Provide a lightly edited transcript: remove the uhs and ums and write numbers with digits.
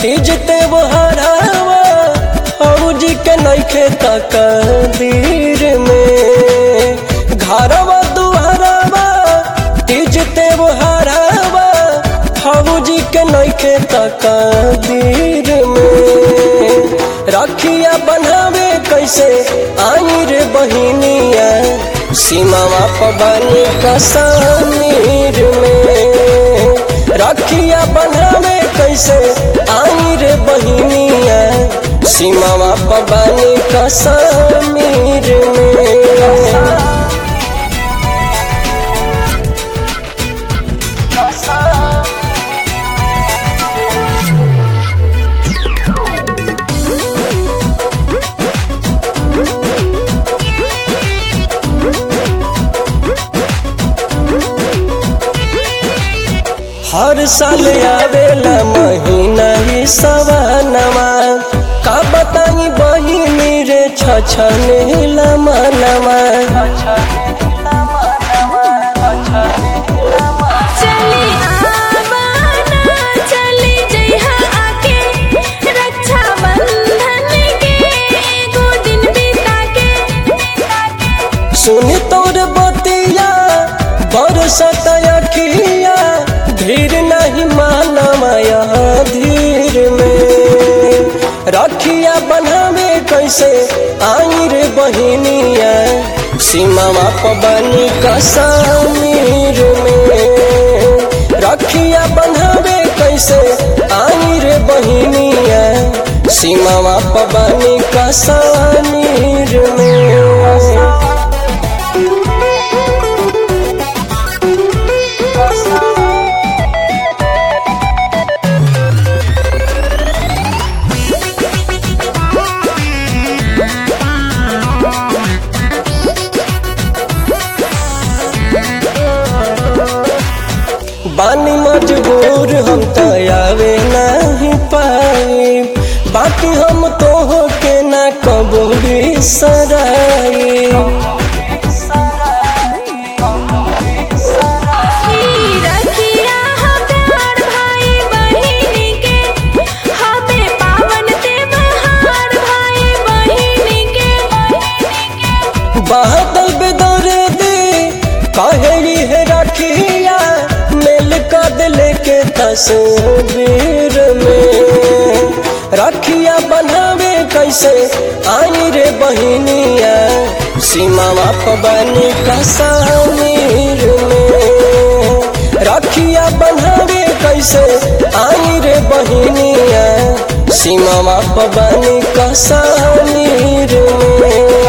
तीजते वो हरावा फौजी के नइखे तकदीर में। घरवा दुआरवा तीजते वो हरावा फौजी के नइखे तकदीर में। रखिया बनावे कैसे आई रे बहिनिया सीमावा पबनी कश्मीर में। रखिया बनावे कैसे आई रे बहिनिया सीमावा पबनी कश्मीर में। हर साल आवेला महीना ही सवानवा का बताई बहिनी रे छछनेला मनवा। चली आवाना चली जइहा आके रक्षा बंधन के एगो दिन बिता के। सुनी तोर बतिया बरसत अखिया धीर नहीं मानमाया धीर में। रखिया बनावे कैसे आई रे बहिनिया सीमावा पबनी कश्मीर में। रखिया बनावे कैसे आई रे बहिनिया सीमावा पबनी कश्मीर में। बानी मजबूर हम तो आवे नहीं पाई बाकी हम तो होके ना कबो बिसराई। रखिया प्यार भाई बहिनी के हमें पावन त्योहार भाई बहिनी के। बादल बेदरे दे कहे है रखिया मेल कद लेके तस्वीर में। रखिया बनावे कैसे आई रे बहिनिया सीमावा पबनी कश्मीर में। रखिया बनावे कैसे आई रे बहिनिया सीमावा पबनी कश्मीर में।